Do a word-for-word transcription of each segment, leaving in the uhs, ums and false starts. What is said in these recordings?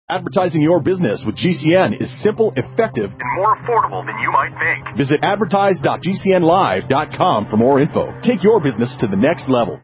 Advertising your business with G C N is simple, effective, and more affordable than you might think. Visit advertise dot g c n live dot com for more info. Take your business to the next level.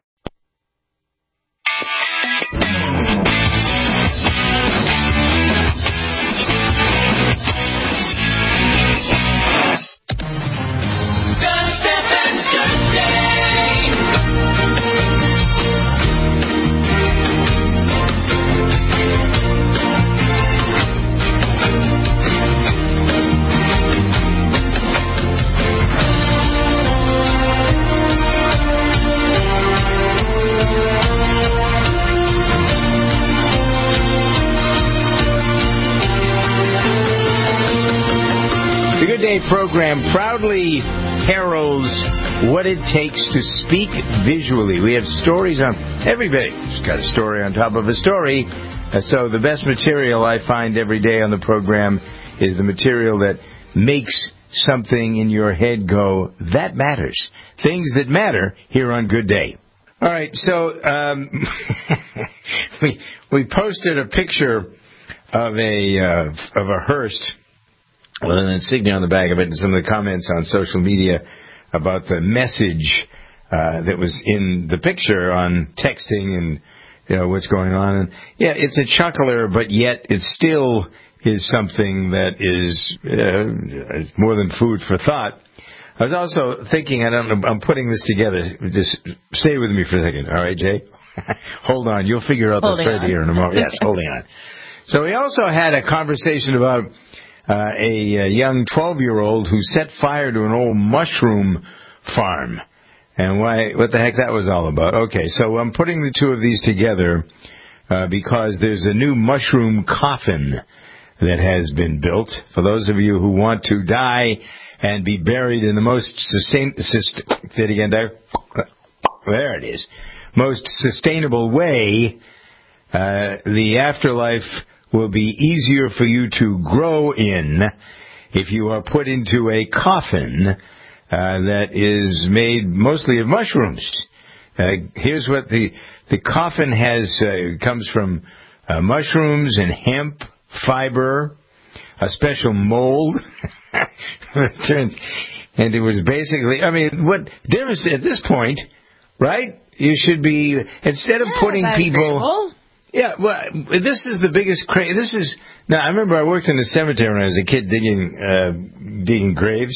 Program proudly heralds what it takes to speak visually. We have stories on everybody's got a story on top of a story. Uh, so the best material I find every day on the program is the material that makes something in your head go, that matters. Things that matter here on Good Day. All right, so um, we we posted a picture of a uh, of a Hearst with an insignia on the back of it, and some of the comments on social media about the message uh, that was in the picture on texting and, you know, what's going on. And yeah, it's a chuckler, but yet it still is something that is uh, more than food for thought. I was also thinking, I don't know, I'm putting this together. Just stay with me for a second, all right, Jay? Hold on, you'll figure out holding the thread on. Here in a moment. Yes, holding on. So we also had a conversation about Uh, a, a young twelve-year-old who set fire to an old mushroom farm. And why? What the heck that was all about. Okay, so I'm putting the two of these together uh, because there's a new mushroom coffin that has been built. For those of you who want to die and be buried in the most sustain, sust- say it again there. There it is. Most sustainable way, uh, the afterlife will be easier for you to grow in if you are put into a coffin uh, that is made mostly of mushrooms. Uh, here's what the the coffin has uh, comes from uh, mushrooms and hemp fiber, a special mold. It turns, and it was basically, I mean, what difference at this point, right? You should be, instead of yeah, putting people. Agreeable. Yeah, well, this is the biggest cra- This is now. I remember I worked in the cemetery when I was a kid, digging uh, digging graves.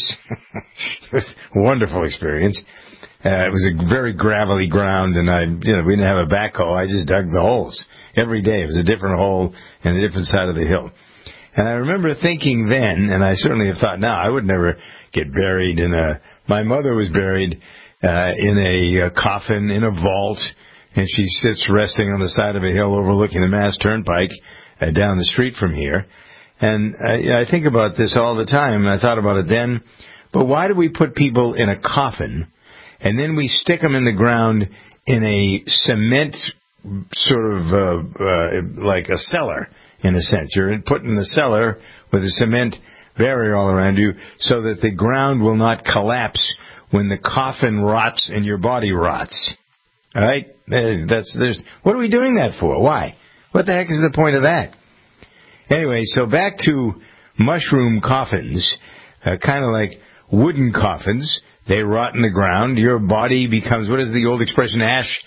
It was a wonderful experience. Uh, it was a very gravelly ground, and I, you know, we didn't have a backhoe. I just dug the holes every day. It was a different hole and a different side of the hill. And I remember thinking then, and I certainly have thought now, I would never get buried in a. My mother was buried uh, in a, a coffin in a vault. And she sits resting on the side of a hill overlooking the Mass Turnpike uh, down the street from here. And I, I think about this all the time. I thought about it then. But why do we put people in a coffin and then we stick them in the ground in a cement sort of uh, uh, like a cellar, in a sense? You're put in the cellar with a cement barrier all around you so that the ground will not collapse when the coffin rots and your body rots. All right? There's, that's, there's, what are we doing that for? Why? What the heck is the point of that? Anyway, so back to mushroom coffins, uh, kind of like wooden coffins. They rot in the ground. Your body becomes, what is the old expression, ash,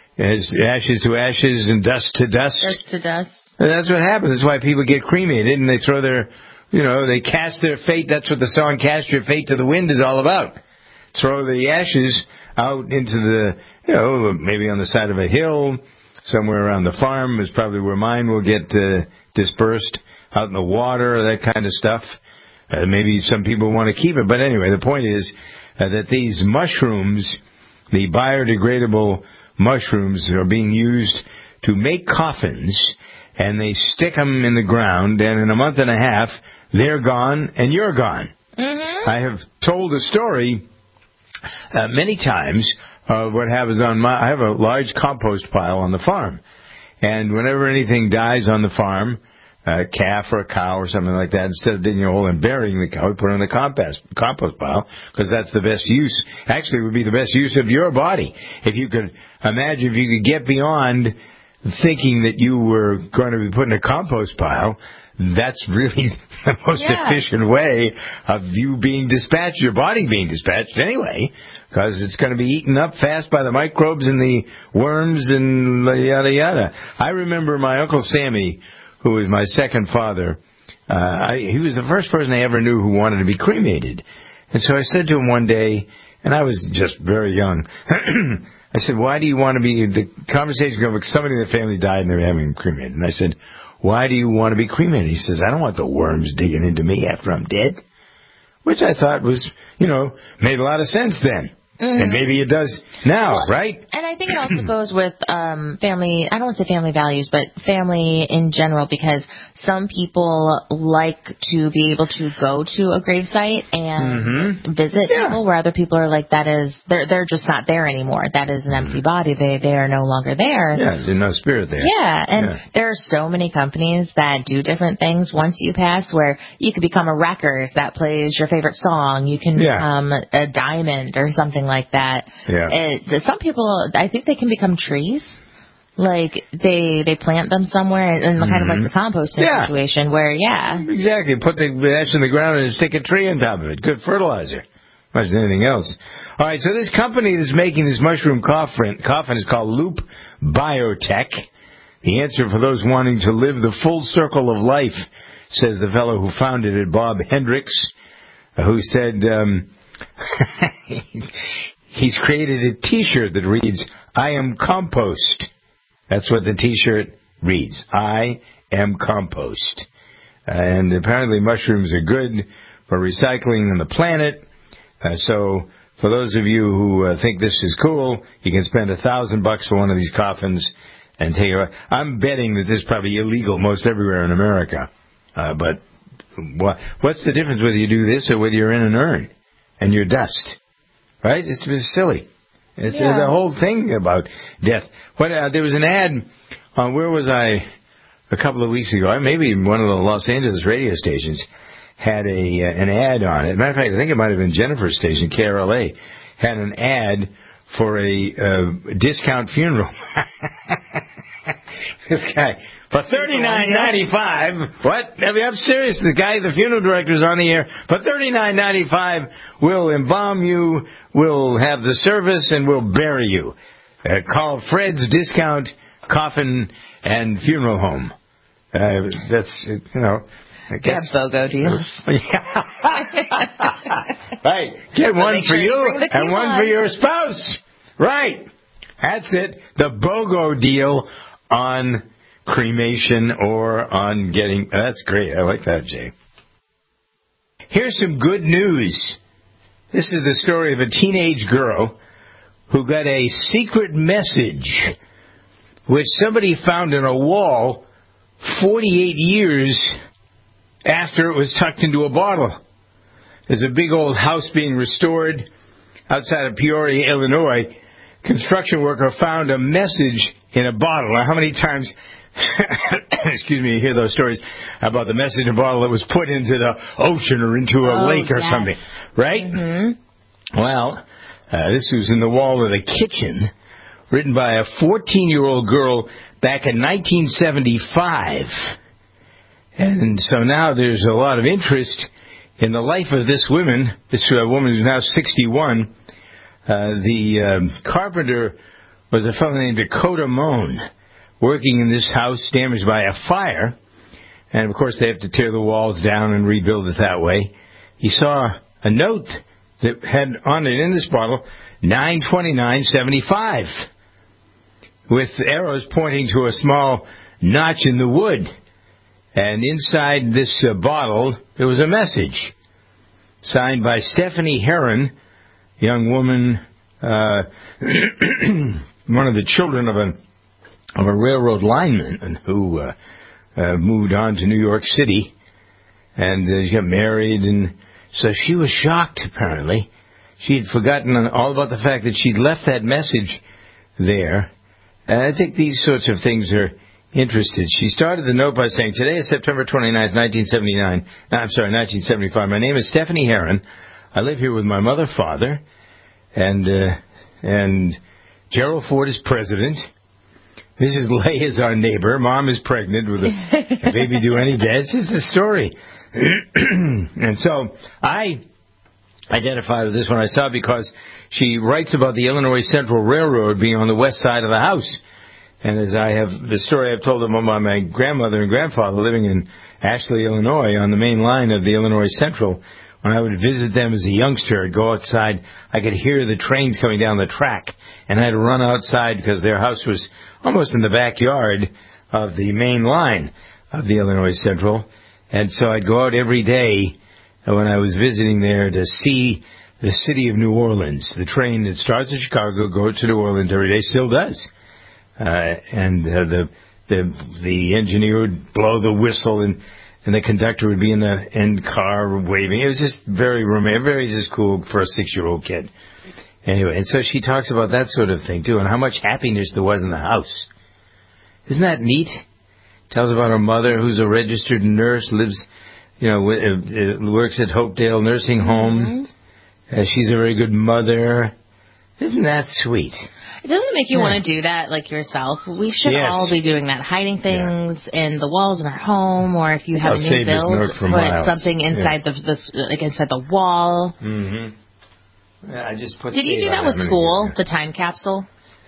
as ashes to ashes and dust to dust? Dust to dust. And that's what happens. That's why people get cremated and they throw their, you know, they cast their fate. That's what the song Cast Your Fate to the Wind is all about. Throw the ashes out into the, you know, maybe on the side of a hill, somewhere around the farm is probably where mine will get uh, dispersed, out in the water, that kind of stuff. Uh, maybe some people want to keep it. But anyway, the point is uh, that these mushrooms, the biodegradable mushrooms, are being used to make coffins, and they stick them in the ground, and in a month and a half, they're gone, and you're gone. Mm-hmm. I have told a story Uh, many times, uh, what happens on my, I have a large compost pile on the farm. And whenever anything dies on the farm, a calf or a cow or something like that, instead of digging a hole and burying the cow, we put it in the compost, compost pile, because that's the best use. Actually, it would be the best use of your body. If you could imagine, if you could get beyond thinking that you were going to be put in a compost pile, that's really the most yeah. efficient way of you being dispatched, your body being dispatched anyway, because it's going to be eaten up fast by the microbes and the worms and yada, yada. I remember my Uncle Sammy, who was my second father, uh, I, he was the first person I ever knew who wanted to be cremated. And so I said to him one day, and I was just very young, I said, why do you want to be, the conversation going, somebody in the family died and they were having him cremated. And I said, why do you want to be cremated? He says, I don't want the worms digging into me after I'm dead. Which I thought was, you know, made a lot of sense then. Mm-hmm. And maybe it does now, well, right? And I think it also goes with um, family, I don't want to say family values, but family in general, because some people like to be able to go to a gravesite and mm-hmm. visit yeah. people, where other people are like, that is, they're they're just not there anymore. That is an empty body. They they are no longer there. Yeah, there's no spirit there. Yeah, and yeah. there are so many companies that do different things once you pass, where you could become a record that plays your favorite song. You can yeah. become a diamond or something like that. Yeah. It, some people, I think they can become trees. Like, they they plant them somewhere, in mm-hmm. kind of like the composting yeah. situation where, yeah. Exactly. Put the ash in the ground and stick a tree on top of it. Good fertilizer. Much as anything else. All right, so this company that's making this mushroom coffin, coffin is called Loop Biotech. The answer for those wanting to live the full circle of life, says the fellow who founded it, Bob Hendricks, who said... Um, he's created a T-shirt that reads, I am compost. That's what the T-shirt reads. I am compost. And apparently mushrooms are good for recycling on the planet. Uh, so for those of you who uh, think this is cool, you can spend a thousand bucks for one of these coffins and take it. I'm betting that this is probably illegal most everywhere in America. Uh, but what, what's the difference whether you do this or whether you're in an urn? And your dust, right? It's just silly. It's yeah. the whole thing about death. What uh, there was an ad on, where was I a couple of weeks ago? Maybe one of the Los Angeles radio stations had a uh, an ad on it. Matter of fact, I think it might have been Jennifer's station, K R L A, had an ad for a uh, discount funeral. This guy, for thirty-nine ninety-five, what? I mean, I'm serious. The guy, the funeral director's on the air. For thirty-nine ninety-five, we'll embalm you, we'll have the service, and we'll bury you. Uh, call Fred's Discount Coffin and Funeral Home. Uh, that's, you know, I guess. Yeah, BOGO deals. Right. Get one for sure you, you and one for your spouse. Right. That's it. The BOGO deal on cremation or on getting... That's great. I like that, Jay. Here's some good news. This is the story of a teenage girl who got a secret message which somebody found in a wall forty-eight years after it was tucked into a bottle. There's a big old house being restored outside of Peoria, Illinois. Construction worker found a message in a bottle. Now, how many times, excuse me, you hear those stories about the message in a bottle that was put into the ocean or into a oh, lake or yes. something, right? Mm-hmm. Well, uh, this was in the wall of the kitchen, written by a fourteen-year-old girl back in nineteen seventy-five. And so now there's a lot of interest in the life of this woman, this uh, woman who's now sixty-one. Uh, the um, carpenter was a fellow named Dakota Moan, working in this house damaged by a fire. And, of course, they have to tear the walls down and rebuild it that way. He saw a note that had on it in this bottle, nine twenty-nine seventy-five, with arrows pointing to a small notch in the wood. And inside this uh, bottle, there was a message signed by Stephanie Heron, young woman, uh, one of the children of a of a railroad lineman who uh, uh, moved on to New York City, and uh, she got married, and so she was shocked. Apparently, she had forgotten all about the fact that she'd left that message there. And I think these sorts of things are interested. She started the note by saying, "Today is September twenty-ninth, nineteen seventy-nine. No, I'm sorry, nineteen seventy-five. My name is Stephanie Heron. I live here with my mother, father, and uh, and Gerald Ford is president. This is Leia's our neighbor. Mom is pregnant with a, a baby due any day. It's just a story. And so I identified with this one I saw because she writes about the Illinois Central Railroad being on the west side of the house. And as I have the story I've told them about my grandmother and grandfather living in Ashley, Illinois, on the main line of the Illinois Central, when I would visit them as a youngster, I'd go outside, I could hear the trains coming down the track, and I'd run outside because their house was almost in the backyard of the main line of the Illinois Central. And so I'd go out every day when I was visiting there to see the city of New Orleans. The train that starts in Chicago, goes to New Orleans every day, still does. Uh, and uh, the the the engineer would blow the whistle, and, and the conductor would be in the end car waving. It was just very romantic, very just cool for a six-year-old kid. Anyway, and so she talks about that sort of thing, too, and how much happiness there was in the house. Isn't that neat? Tells about her mother, who's a registered nurse, lives, you know, uh, works at Hopedale Nursing Home. Mm-hmm. Uh, she's a very good mother. Isn't that sweet? It doesn't make you yeah. want to do that, like, yourself. We should yes. all be doing that, hiding things yeah. in the walls in our home, or if you have I'll a new build, put something inside yeah. the, the like inside the wall. Mm-hmm. Yeah, I just put. Did you do that with school? The time capsule?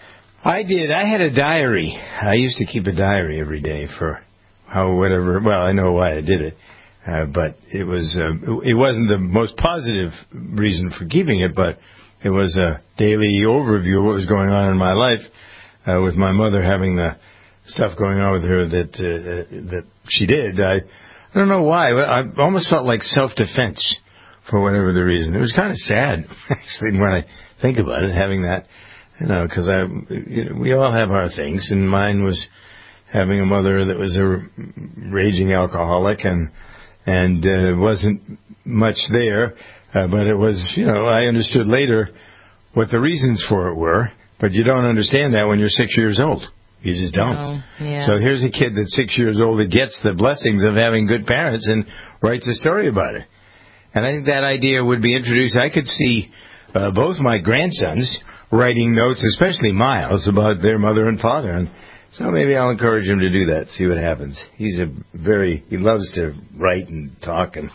I did. I had a diary. I used to keep a diary every day for how whatever. Well, I know why I did it, uh, but it was uh, it wasn't the most positive reason for keeping it, but it was a daily overview of what was going on in my life, uh, with my mother having the stuff going on with her that uh, that she did. I I don't know why. I almost felt like self-defense for whatever the reason. It was kind of sad, actually, when I think about it, having that. You know, because I, you know, we all have our things, and mine was having a mother that was a raging alcoholic, and and uh, wasn't much there, uh, but it was, you know, I understood later what the reasons for it were, but you don't understand that when you're six years old. You just don't. No, yeah. So here's a kid that's six years old that gets the blessings of having good parents and writes a story about it. And I think that idea would be introduced. I could see uh, both my grandsons writing notes, especially Miles, about their mother and father. And so maybe I'll encourage him to do that, see what happens. He's a very, he loves to write and talk, and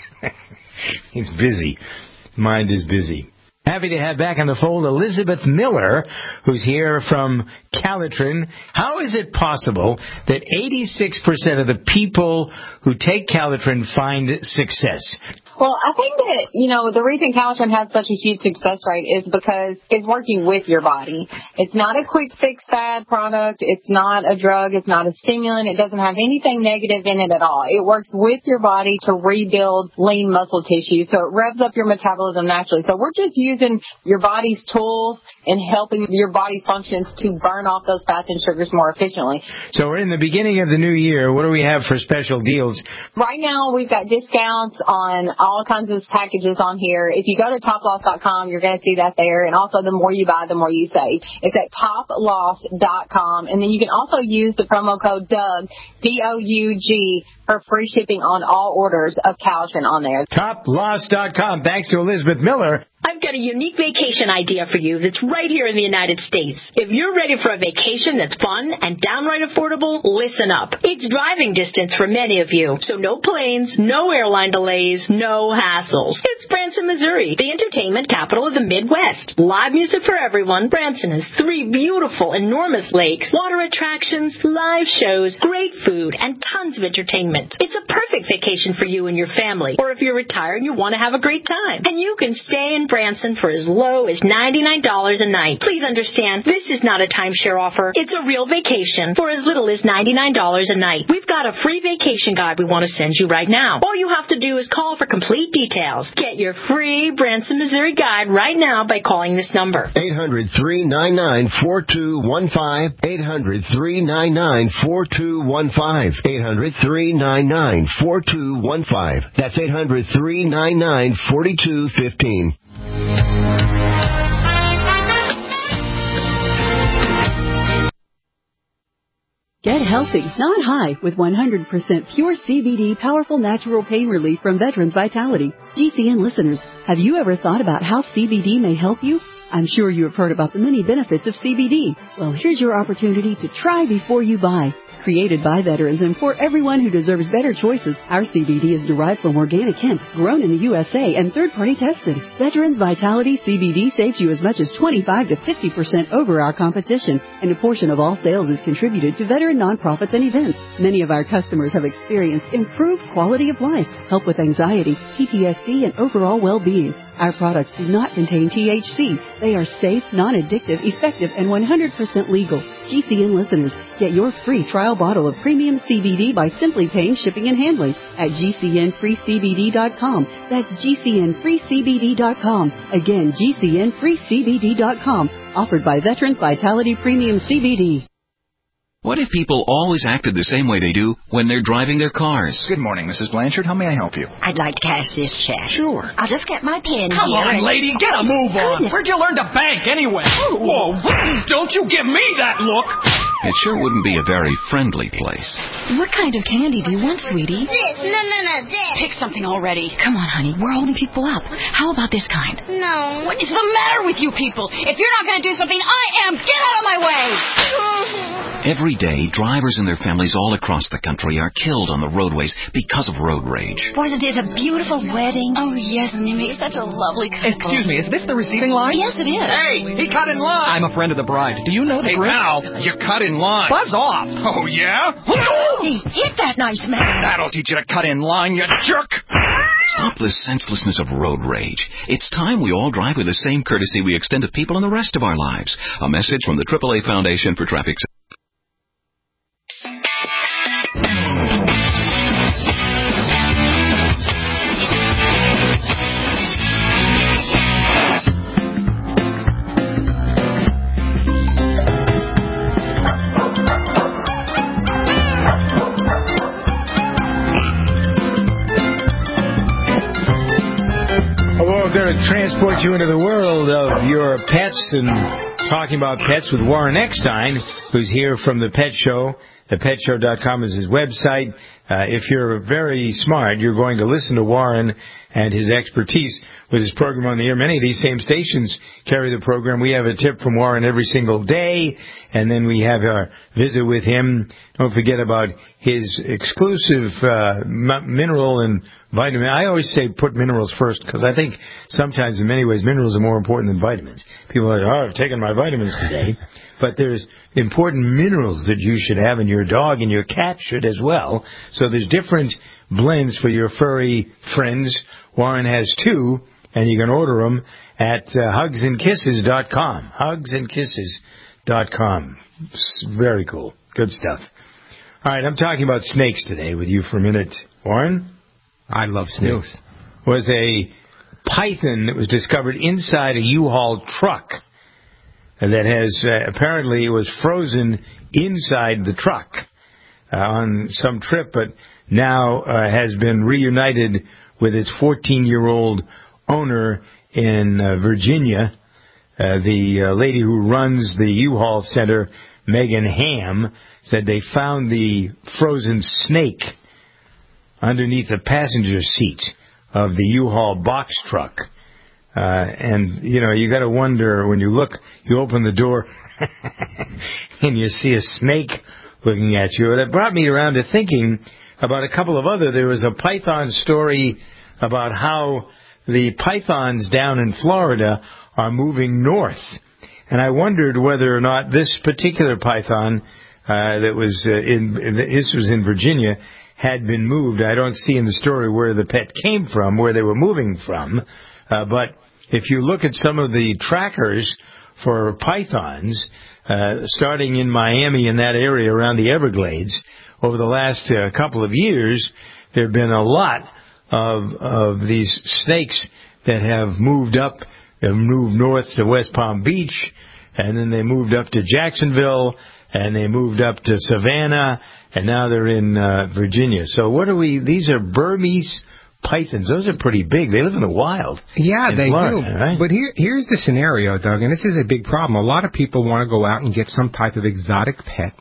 he's busy. Mind is busy. Happy to have back on the fold Elizabeth Miller, who's here from Calitrin. How is it possible that eighty-six percent of the people who take Calitrin find success? Well, I think that, you know, the reason Calitrin has such a huge success rate is because it's working with your body. It's not a quick fix fad product. It's not a drug. It's not a stimulant. It doesn't have anything negative in it at all. It works with your body to rebuild lean muscle tissue, so it revs up your metabolism naturally. So we're just using your body's tools and helping your body's functions to burn off those fats and sugars more efficiently. So we're in the beginning of the new year. What do we have for special deals? Right now, we've got discounts on all kinds of packages on here. If you go to top loss dot com, you're going to see that there. And also, the more you buy, the more you save. It's at top loss dot com. And then you can also use the promo code Doug, D O U G, for free shipping on all orders of Calitrin on there. top loss dot com. Thanks to Elizabeth Miller. I've got a unique vacation idea for you that's right here in the United States. If you're ready for a vacation that's fun and downright affordable, listen up. It's driving distance for many of you, so no planes, no airline delays, no hassles. It's Branson, Missouri, the entertainment capital of the Midwest. Live music for everyone. Branson has three beautiful, enormous lakes, water attractions, live shows, great food, and tons of entertainment. It's a perfect vacation for you and your family, or if you're retired and you want to have a great time. And you can stay in Branson for as low as ninety-nine dollars a night. Please understand, this is not a timeshare offer. It's a real vacation for as little as ninety-nine dollars a night. We've got a free vacation guide we want to send you right now. All you have to do is call for complete details. Get your free Branson, Missouri guide right now by calling this number. eight hundred, three nine nine, four two one five. eight hundred, three nine nine, four two one five. eight hundred, three nine nine, four two one five. That's eight hundred, three nine nine, four two one five. Get healthy, not high, with one hundred percent pure C B D powerful natural pain relief from Veterans Vitality. G C N listeners, have you ever thought about how C B D may help you? I'm sure you have heard about the many benefits of C B D. Well, here's your opportunity to try before you buy. Created by veterans and for everyone who deserves better choices, our C B D is derived from organic hemp, grown in the U S A and third-party tested. Veterans Vitality C B D saves you as much as twenty-five to fifty percent over our competition, and a portion of all sales is contributed to veteran nonprofits and events. Many of our customers have experienced improved quality of life, help with anxiety, P T S D, and overall well-being. Our products do not contain T H C. They are safe, non-addictive, effective, and one hundred percent legal. G C N listeners, get your free trial bottle of premium C B D by simply paying shipping and handling at G C N free C B D dot com. That's G C N free C B D dot com. Again, G C N free C B D dot com. Offered by Veterans Vitality Premium C B D. What if people always acted the same way they do when they're driving their cars? Good morning, Missus Blanchard. How may I help you? I'd like to cash this check. Sure. I'll just get my pen Come here. on, and... lady, get a move on. Goodness. Where'd you learn to bank anyway? Whoa, don't you give me that look. It sure wouldn't be a very friendly place. What kind of candy do you want, sweetie? This. No, no, no, this. Pick something already. Come on, honey. We're holding people up. How about this kind? No. What is the matter with you people? If you're not going to do something, I am. Get out of my way. Every day, drivers and their families all across the country are killed on the roadways because of road rage. Wasn't it a beautiful wedding? Oh, yes, and they made such a lovely couple. Excuse me, is this the receiving line? Yes, it is. Hey, he cut in line. I'm a friend of the bride. Do you know the Hey, grip? pal, you cut in line. Buzz off. Oh, yeah? Hey, hit that nice man. That'll teach you to cut in line, you jerk. Stop the senselessness of road rage. It's time we all drive with the same courtesy we extend to people in the rest of our lives. A message from the triple A Foundation for Traffic Safety. We're going to transport you into the world of your pets and talking about pets with Warren Eckstein, who's here from The Pet Show. the pet show dot com is his website. Uh, if you're very smart, you're going to listen to Warren and his expertise with his program on the air. Many of these same stations carry the program. We have a tip from Warren every single day, and then we have our visit with him. Don't forget about his exclusive uh, mineral and vitamin. I always say put minerals first because I think sometimes in many ways minerals are more important than vitamins. People are like, oh, I've taken my vitamins today. But there's important minerals that you should have, and your dog and your cat should as well. So there's different blends for your furry friends. Warren has two, and you can order them at uh, hugs and kisses dot com. hugs and kisses dot com. Very cool. Good stuff. All right, I'm talking about snakes today with you for a minute. Warren? I love snakes. Was a python that was discovered inside a U-Haul truck that has uh, apparently was frozen inside the truck uh, on some trip, but now uh, has been reunited with its fourteen-year-old owner in uh, Virginia. Uh, the uh, lady who runs the U-Haul Center, Megan Ham, said they found the frozen snake underneath the passenger seat of the U-Haul box truck. Uh, and, you know, you got to wonder when you look, you open the door and you see a snake looking at you. And it brought me around to thinking about a couple of other. There was a python story about how the pythons down in Florida are moving north. And I wondered whether or not this particular python uh, that was uh, in, this was in Virginia, had been moved. I don't see in the story where the pet came from, where they were moving from. Uh, but if you look at some of the trackers for pythons, uh, starting in Miami in that area around the Everglades, over the last uh, couple of years, there have been a lot of of these snakes that have moved up, have moved north to West Palm Beach, and then they moved up to Jacksonville, and they moved up to Savannah, and now they're in uh, Virginia. So what are we? These are Burmese pythons. Those are pretty big. They live in the wild. Yeah, they Florida, do. Right? But here, here's the scenario, Doug, and this is a big problem. A lot of people want to go out and get some type of exotic pet,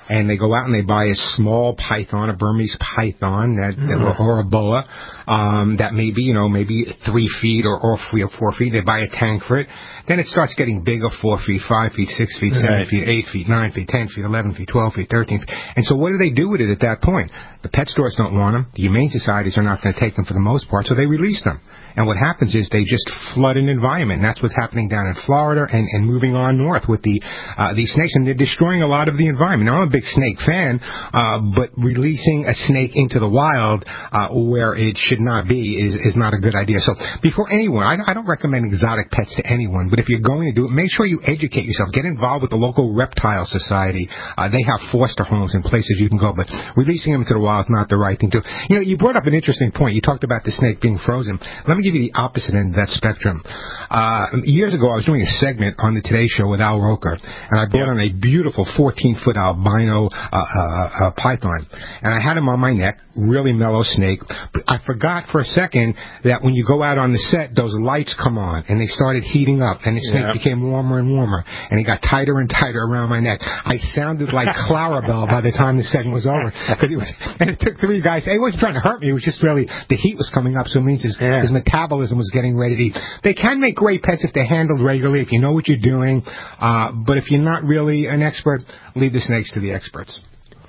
and they go out and they buy a small python, a Burmese python, that, Mm-hmm. or, or a boa, um, that may be, you know, maybe three feet or, or three or four feet. They buy a tank for it. Then it starts getting bigger, four feet, five feet, six feet, seven Right. feet, eight feet, nine feet, ten feet, eleven feet, twelve feet, thirteen feet. And so what do they do with it at that point? The pet stores don't want them. The humane societies are not going to take them for the most part, so they release them. And what happens is they just flood an environment. And that's what's happening down in Florida and, and moving on north with the uh, these snakes. And they're destroying a lot of the environment. Now, I'm a big snake fan, uh, but releasing a snake into the wild uh, where it should not be is, is not a good idea. So before anyone, I, I don't recommend exotic pets to anyone, but if you're going to do it, make sure you educate yourself. Get involved with the local reptile society. Uh, they have foster homes and places you can go, but releasing them into the wild is not the right thing to do. You know, you brought up an interesting point. You talked about the snake being frozen. Let me give you the opposite end of that spectrum. Uh, years ago, I was doing a segment on the Today Show with Al Roker, and I brought on a beautiful fourteen-foot albino uh, uh, uh, python, and I had him on my neck, really mellow snake. But I forgot for a second that when you go out on the set, those lights come on, and they started heating up, and the snake Yeah. became warmer and warmer, and it got tighter and tighter around my neck. I sounded like Clarabelle by the time the segment was over. It was, and it took three guys. He wasn't trying to hurt me. It was just really the heat was coming up, so it means his, Yeah. his metabolism was getting ready to eat. They can make great pets if they're handled regularly, if you know what you're doing. Uh, but if you're not really an expert, leave the snakes to the experts.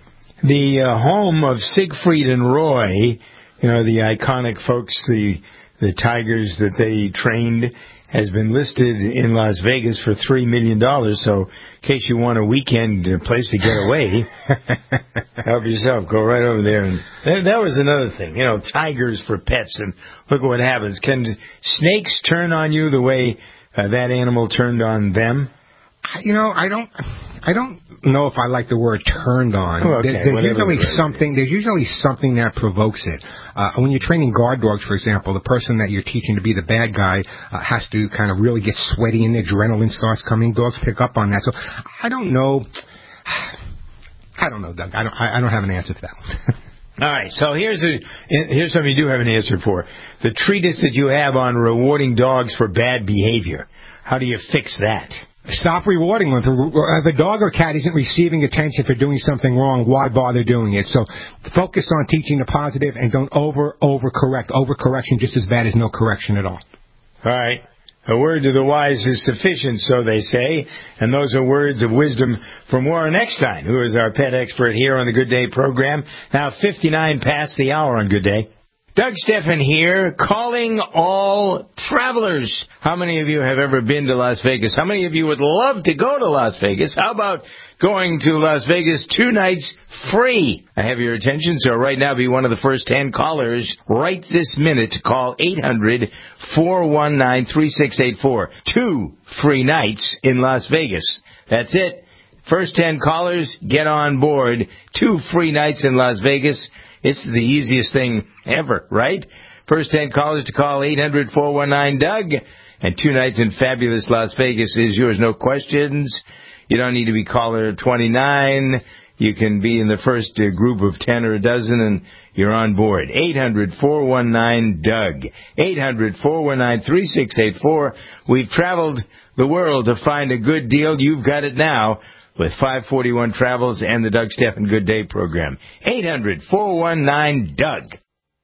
The uh, home of Siegfried and Roy, you know, the iconic folks, the the tigers that they trained, has been listed in Las Vegas for three million dollars. So in case you want a weekend place to get away, help yourself. Go right over there. And that, that was another thing, you know, tigers for pets. And look at what happens. Can snakes turn on you the way uh, that animal turned on them? You know, I don't, I don't know if I like the word "turned on." Oh, okay, there, there's whatever usually the word something. There's usually something that provokes it. Uh, when you're training guard dogs, for example, the person that you're teaching to be the bad guy uh, has to kind of really get sweaty, and the adrenaline starts coming. Dogs pick up on that. So I don't know. I don't know, Doug. I don't. I, I don't have an answer to that one. All right, so here's a here's something you do have an answer for. The treatise that you have on rewarding dogs for bad behavior. How do you fix that? Stop rewarding them. If a dog or cat isn't receiving attention for doing something wrong, why bother doing it? So focus on teaching the positive and don't over, over correct. Overcorrection just as bad as no correction at all. All right. A word to the wise is sufficient, so they say. And those are words of wisdom from Warren Eckstein, who is our pet expert here on the Good Day program. Now fifty-nine past the hour on Good Day. Doug Stephan here, calling all travelers. How many of you have ever been to Las Vegas? How many of you would love to go to Las Vegas? How about going to Las Vegas two nights free? I have your attention, so right now be one of the first ten callers right this minute to call eight hundred, four one nine, three six eight four. Two free nights in Las Vegas. That's it. First ten callers, get on board. Two free nights in Las Vegas. It's the easiest thing ever, right? First ten callers to call eight hundred, four one nine, Doug. And two nights in fabulous Las Vegas is yours. No questions. You don't need to be caller twenty-nine. You can be in the first uh, group of ten or a dozen, and you're on board. eight hundred, four one nine, Doug. eight hundred, four one nine, three six eight four. We've traveled the world to find a good deal. You've got it now with five forty-one Travels and the Doug Stephan Good Day program. eight hundred, four one nine, Doug.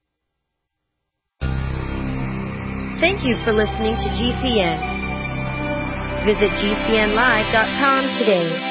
Thank you for listening to G C N. Visit G C N live dot com today.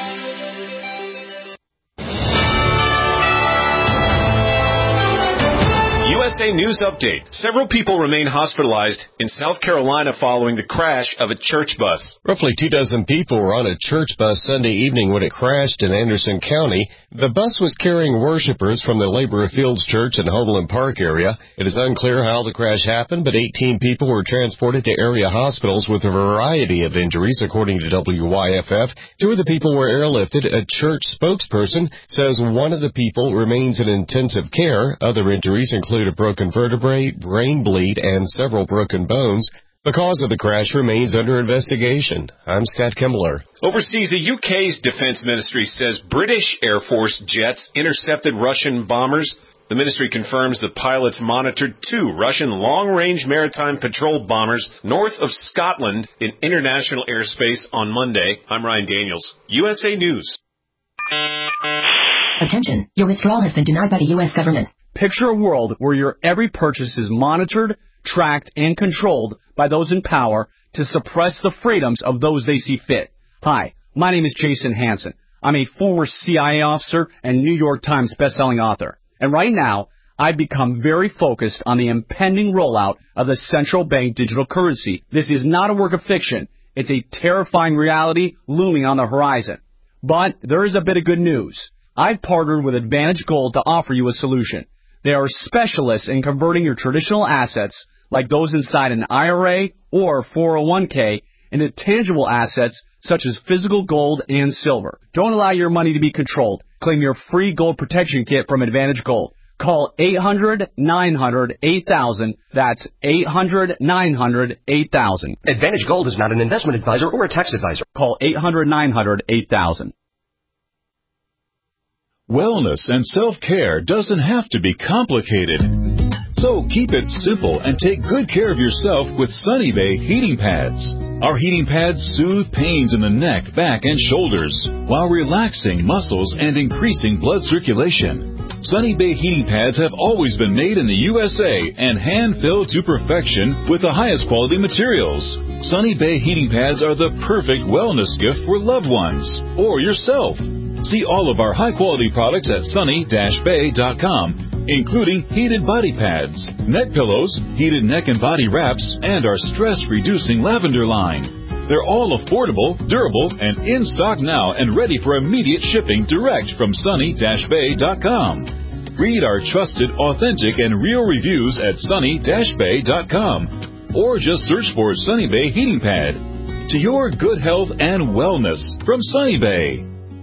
U S A News Update. Several people remain hospitalized in South Carolina following the crash of a church bus. Roughly two dozen people were on a church bus Sunday evening when it crashed in Anderson County. The bus was carrying worshipers from the Labor Fields Church in Homeland Park area. It is unclear how the crash happened, but eighteen people were transported to area hospitals with a variety of injuries, according to W Y F F. Two of the people were airlifted. A church spokesperson says one of the people remains in intensive care. Other injuries include a broken vertebrae, brain bleed, and several broken bones. The cause of the crash remains under investigation. I'm Scott Kimbler. Overseas, the U K's defense ministry says British Air Force jets intercepted Russian bombers. The ministry confirms the pilots monitored two Russian long-range maritime patrol bombers north of Scotland in international airspace on Monday. I'm Ryan Daniels, U S A News. Attention, your withdrawal has been denied by the U S government. Picture a world where your every purchase is monitored, tracked, and controlled by those in power to suppress the freedoms of those they see fit. Hi, my name is Jason Hansen. I'm a former C I A officer and New York Times bestselling author. And right now, I've become very focused on the impending rollout of the central bank digital currency. This is not a work of fiction. It's a terrifying reality looming on the horizon. But there is a bit of good news. I've partnered with Advantage Gold to offer you a solution. They are specialists in converting your traditional assets, like those inside an I R A or four oh one k, into tangible assets such as physical gold and silver. Don't allow your money to be controlled. Claim your free gold protection kit from Advantage Gold. Call eight hundred, nine hundred, eight thousand. That's eight hundred, nine hundred, eight thousand. Advantage Gold is not an investment advisor or a tax advisor. Call eight hundred, nine hundred, eight thousand. Wellness and self-care doesn't have to be complicated. So keep it simple and take good care of yourself with Sunny Bay heating pads. Our heating pads soothe pains in the neck, back, and shoulders while relaxing muscles and increasing blood circulation. Sunny Bay heating pads have always been made in the U S A and hand-filled to perfection with the highest quality materials. Sunny Bay heating pads are the perfect wellness gift for loved ones or yourself. See all of our high-quality products at sunny dash bay dot com, including heated body pads, neck pillows, heated neck and body wraps, and our stress-reducing lavender line. They're all affordable, durable, and in stock now and ready for immediate shipping direct from sunny dash bay dot com. Read our trusted, authentic, and real reviews at sunny dash bay dot com or just search for Sunny Bay Heating Pad. To your good health and wellness from Sunny Bay.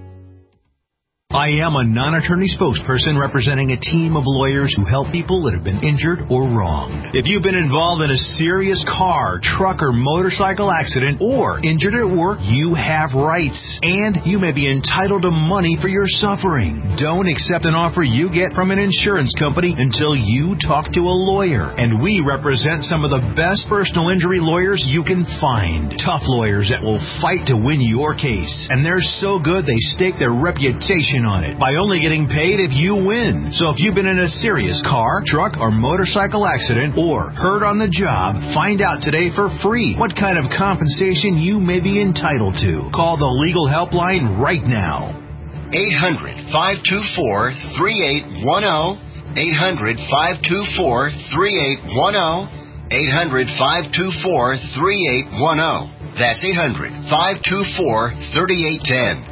I am a non-attorney spokesperson representing a team of lawyers who help people that have been injured or wronged. If you've been involved in a serious car, truck, or motorcycle accident or injured at work, you have rights, and you may be entitled to money for your suffering. Don't accept an offer you get from an insurance company until you talk to a lawyer, and we represent some of the best personal injury lawyers you can find. Tough lawyers that will fight to win your case, and they're so good they stake their reputation on it by only getting paid if you win. So if you've been in a serious car, truck, or motorcycle accident or hurt on the job, find out today for free what kind of compensation you may be entitled to. Call the legal helpline right now. eight hundred, five two four, three eight one zero. eight hundred, five two four, three eight one zero. eight hundred, five two four, three eight one zero. That's eight hundred, five two four, three eight one zero.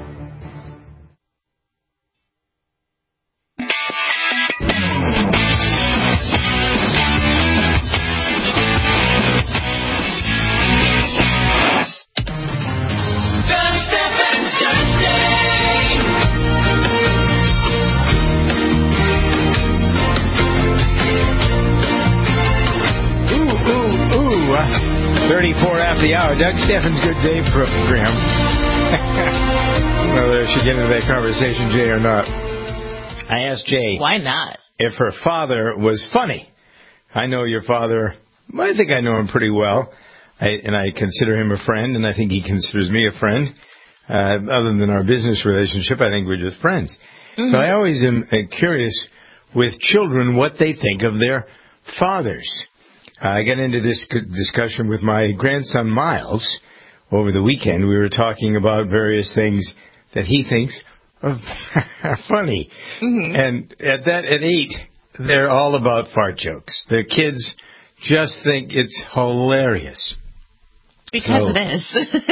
thirty-four after the hour. Doug Steffens, good day program. Whether I should get into that conversation, Jay, or not. I asked Jay. Why not? If her father was funny. I know your father. I think I know him pretty well. I, and I consider him a friend, and I think he considers me a friend. Uh, other than our business relationship, I think we're just friends. Mm-hmm. So I always am curious with children what they think of their fathers. I got into this discussion with my grandson, Miles, over the weekend. We were talking about various things that he thinks are funny. Mm-hmm. And at that, at eight, they're all about fart jokes. The kids just think it's hilarious. Because so. it is.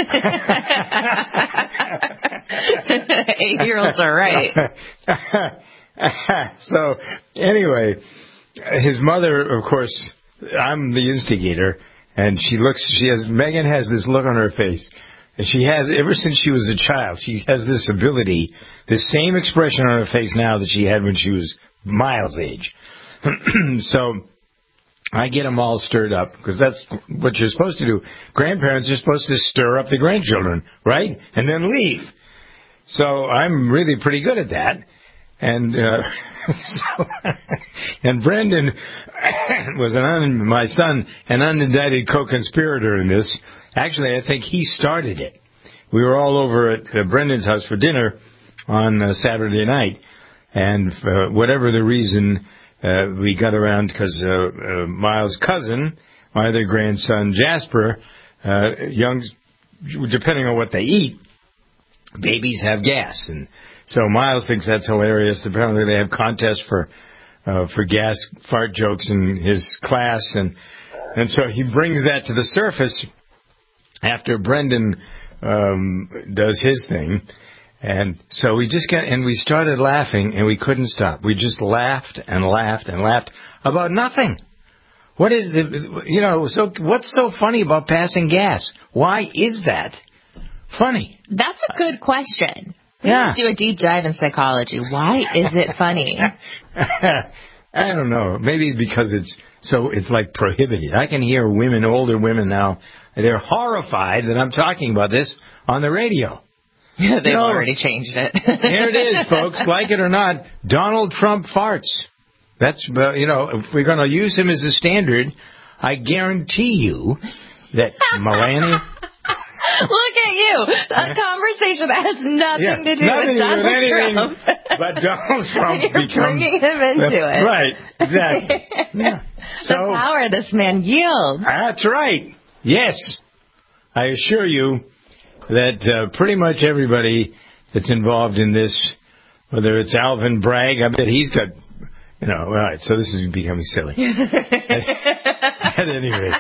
Eight-year-olds are right. So, anyway, his mother, of course... I'm the instigator, and she looks, she has, Megan has this look on her face, and she has, ever since she was a child, she has this ability, this same expression on her face now that she had when she was Miles' age. So, I get them all stirred up, because that's what you're supposed to do. Grandparents are supposed to stir up the grandchildren, right? And then leave. So, I'm really pretty good at that. And, uh, so, and Brendan was an un, my son, an unindicted co-conspirator in this. Actually, I think he started it. We were all over at uh, Brendan's house for dinner on uh, Saturday night, And for whatever the reason, uh, we got around because uh, uh, Miles' cousin, my other grandson, Jasper, uh, young, depending on what they eat, babies have gas. And so Miles thinks that's hilarious. Apparently they have contests for uh, for gas fart jokes in his class. And, and so he brings that to the surface after Brendan um, does his thing. And so we just got, and we started laughing, and we couldn't stop. We just laughed and laughed and laughed about nothing. What is the, you know, so what's so funny about passing gas? Why is that funny? That's a good question. We Yeah. need to do a deep dive in psychology. Why is it funny? I don't know. Maybe because it's so, it's like prohibited. I can hear women, older women now, they're horrified that I'm talking about this on the radio. They've You know, already changed it. Here it is, folks. Like it or not, Donald Trump farts. That's, uh, you know, if we're going to use him as a standard, I guarantee you that Melania... Look at you. A conversation that has nothing Yeah, to do nothing with to do Donald with anything Trump. but Donald Trump You're becomes... bringing him into it. Right, exactly. Yeah. The So, power this man yields. that's right. Yes. I assure you that uh, pretty much everybody that's involved in this, whether it's Alvin Bragg, I bet he's got, you know, all right, so this is becoming silly. at, at any rate.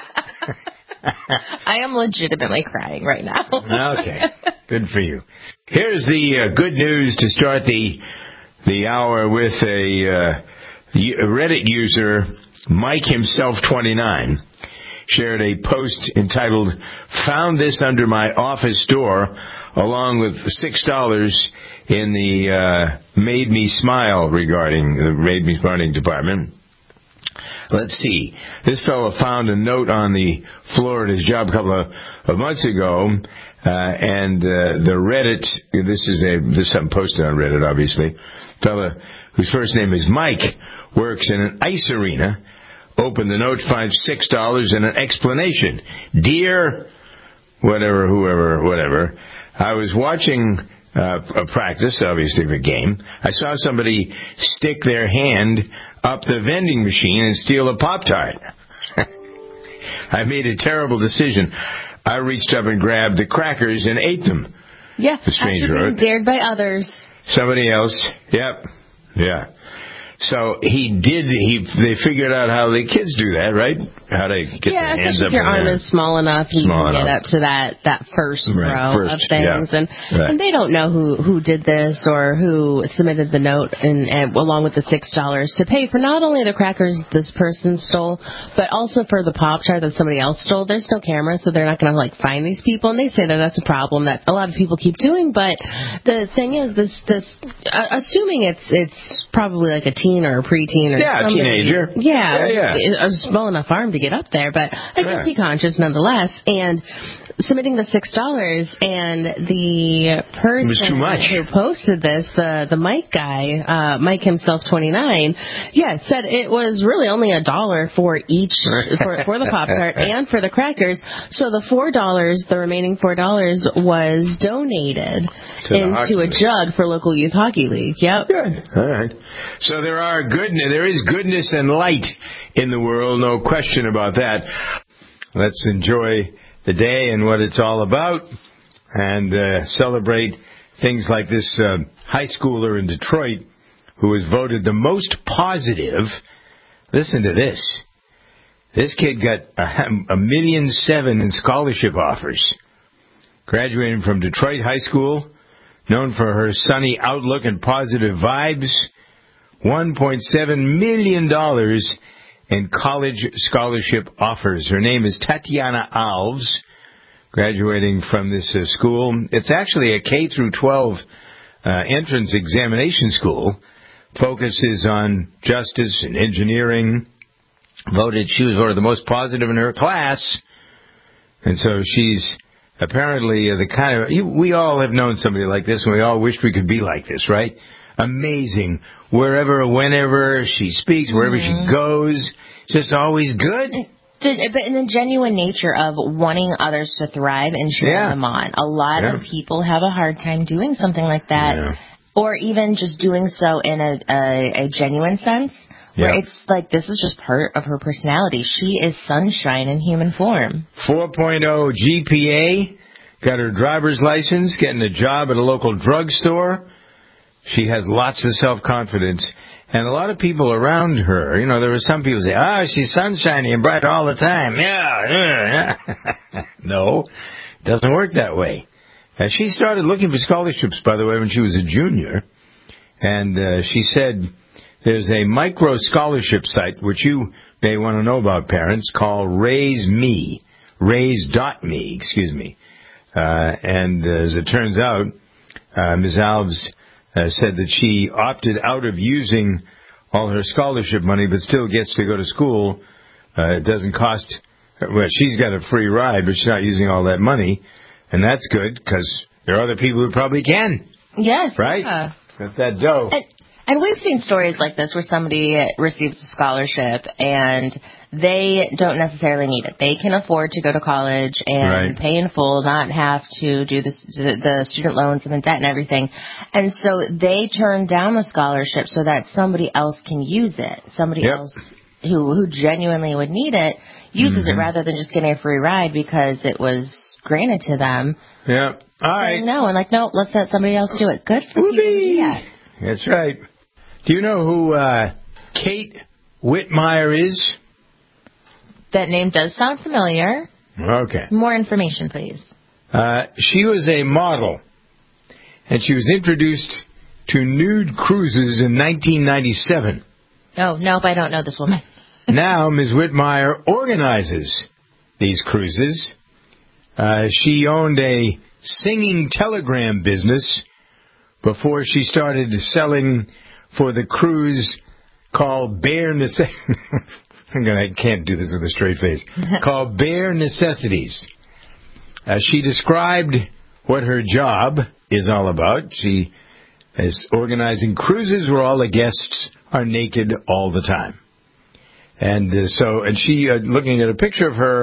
I am legitimately crying right now. Okay, good for you. Here's the uh, good news to start the the hour with. A, uh, a Reddit user, Mike himself twenty-nine, shared a post entitled, "Found this under my office door," along with six dollars in the uh, Made Me Smile regarding the Made Me Smiling department. Let's see. This fellow found a note on the floor at his job a couple of, of months ago, uh, and uh, the Reddit, this is a this is something posted on Reddit, obviously. Fellow whose first name is Mike works in an ice arena. Opened the note, finds six dollars and an explanation. "Dear whatever, whoever, whatever, I was watching uh, a practice, obviously the game. I saw somebody stick their hand up the vending machine and steal a Pop-Tart. I made a terrible decision. I reached up and grabbed the crackers and ate them." Yeah, The stranger after being wrote. dared by others. Somebody else. Yep. Yeah. So he did, he, they figured out how the kids do that, right? How to get Yeah, their hands especially up if your in the arm air. is small enough, you Small can get enough. up to that, that first Right, row first, of things. yeah. And Right. and they don't know who, who did this or who submitted the note and, and along with the six dollars to pay for not only the crackers this person stole, but also for the Pop-Tart that somebody else stole. There's no camera, so they're not going to like find these people. And they say that that's a problem that a lot of people keep doing. But the thing is, this this uh, assuming it's it's probably like a teen or a preteen or Yeah, a somebody, teenager. Yeah, Yeah, yeah. a small enough arm to get up there, but a Correct. guilty conscience nonetheless. And submitting the six dollars, and the person was too much. who posted this, the the Mike guy, uh, Mike himself twenty nine, yeah, said it was really only a dollar for each for for the Pop-Tart and for the crackers. So the four dollars, the remaining four dollars, was donated To the into hockey a league. jug for local youth hockey league. Yep. Good. All right. So there are good, there is goodness and light in the world, no question about that. Let's enjoy the day and what it's all about, and uh, celebrate things like this uh, high schooler in Detroit who was voted the most positive. Listen to this. This kid got a, a million seven in scholarship offers. Graduating from Detroit High School, known for her sunny outlook and positive vibes, one point seven million dollars in college scholarship offers. Her name is Tatiana Alves, graduating from this uh, school. It's actually a K through twelve uh, entrance examination school. Focuses on justice and engineering. Voted, she was voted the most positive in her class. And so she's apparently uh, the kind of, you, we all have known somebody like this, and we all wished we could be like this, right? Amazing. Wherever, whenever she speaks, wherever Mhm. she goes, just always good. The, but in the genuine nature of wanting others to thrive and cheering Yeah. them on. A lot Yeah. of people have a hard time doing something like that. Yeah. or even just doing so in a, a, a genuine sense, where Yep. it's like this is just part of her personality. She is sunshine in human form. four point oh G P A, got her driver's license, getting a job at a local drugstore. She has lots of self-confidence. And a lot of people around her, you know, there were some people say, oh, she's sunshiny and bright all the time. Yeah, yeah. No, it doesn't work that way. And she started looking for scholarships, by the way, when she was a junior. And uh, she said there's a micro scholarship site, which you may want to know about, parents, called Raise Me. Raise dot me, excuse me. Uh, and uh, as it turns out, uh, Miz Alves Uh, said that she opted out of using all her scholarship money, but still gets to go to school. Uh, it doesn't cost, well, she's got a free ride, but she's not using all that money. And that's good, because there are other people who probably can. Yes. Right? Yeah. That's that dough. And, and we've seen stories like this where somebody receives a scholarship and they don't necessarily need it. They can afford to go to college and Right. pay in full, not have to do the, the student loans and the debt and everything. And so they turn down the scholarship so that somebody else can use it. Somebody Yep. else who, who genuinely would need it uses Mhm. it rather than just getting a free ride because it was granted to them. Yeah. All right. Saying no, and like, no, let's let somebody else do it. Good for people to do that. That's right. Do you know who uh, Kate Whitmire is? That name does sound familiar. Okay. More information, please. Uh, she was a model, and she was introduced to nude cruises in nineteen ninety-seven. Oh, nope, I don't know this woman. Now, Miz Whitmire organizes these cruises. Uh, she owned a singing telegram business before she started selling for the cruise called Bare Necessities. I can't do this with a straight face. Called Bare Necessities. Uh, she described what her job is all about. She is organizing cruises where all the guests are naked all the time. And uh, so, and she, uh, looking at a picture of her,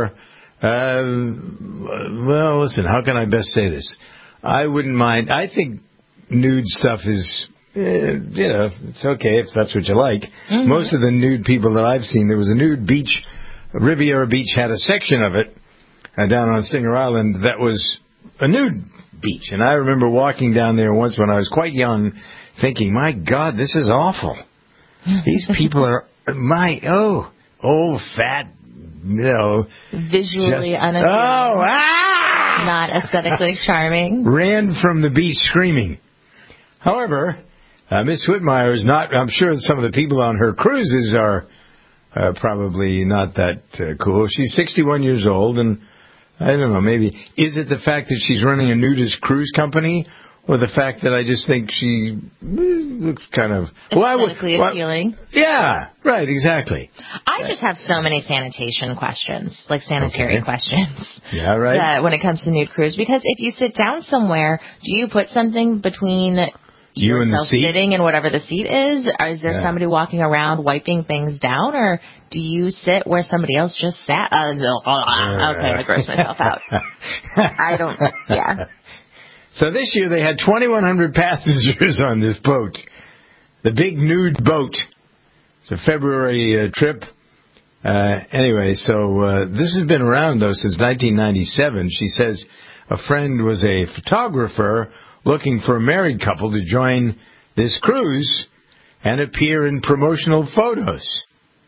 uh, well, listen, how can I best say this? I wouldn't mind. I think nude stuff is, uh, you know, it's okay if that's what you like. Mm-hmm. Most of the nude people that I've seen, there was a nude beach, Riviera Beach had a section of it uh, down on Singer Island that was a nude beach. And I remember walking down there once when I was quite young thinking, my God, this is awful. These people are, my, oh, old, fat, you know. Visually just, unappealing. Oh, ah! Not aesthetically charming. Ran from the beach screaming. However, uh, Miss Whitmire is not, I'm sure some of the people on her cruises are uh, probably not that uh, cool. She's sixty-one years old, and I don't know, maybe, is it the fact that she's running a nudist cruise company? Or the fact that I just think she looks kind of... Aesthetically well, appealing. Well, yeah, right, exactly. I just have so many sanitation questions, like sanitary Okay. questions. Yeah, right. That when it comes to nude cruise. Because if you sit down somewhere, do you put something between you and the yourself seat? sitting and whatever the seat is? Or is there Yeah. somebody walking around wiping things down? Or do you sit where somebody else just sat? Uh, no, okay, I grossed myself out. I don't... Yeah. So this year they had twenty-one hundred passengers on this boat, the big nude boat. It's a February uh, trip. Uh, anyway, so uh, this has been around, though, since nineteen ninety-seven. She says a friend was a photographer looking for a married couple to join this cruise and appear in promotional photos.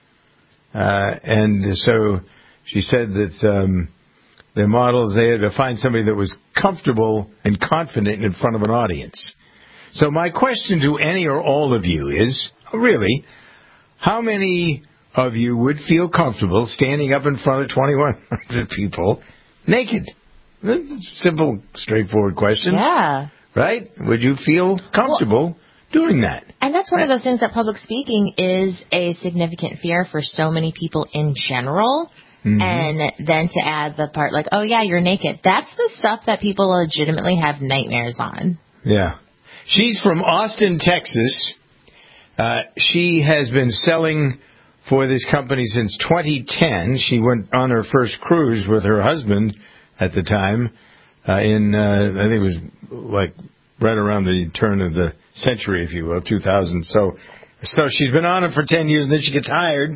Uh, and so she said that... Um, The models, they had to find somebody that was comfortable and confident in front of an audience. So my question to any or all of you is, really, how many of you would feel comfortable standing up in front of twenty-one hundred people naked? Simple, straightforward question. Yeah. Right? Would you feel comfortable well, doing that? And that's one of those things that public speaking is a significant fear for so many people in general. Mm-hmm. And then to add the part like, oh, yeah, you're naked. That's the stuff that people legitimately have nightmares on. Yeah. She's from Austin, Texas. Uh, she has been selling for this company since twenty ten. She went on her first cruise with her husband at the time uh, in, uh, I think it was like right around the turn of the century, if you will, two thousand. So, so she's been on it for ten years, and then she gets hired,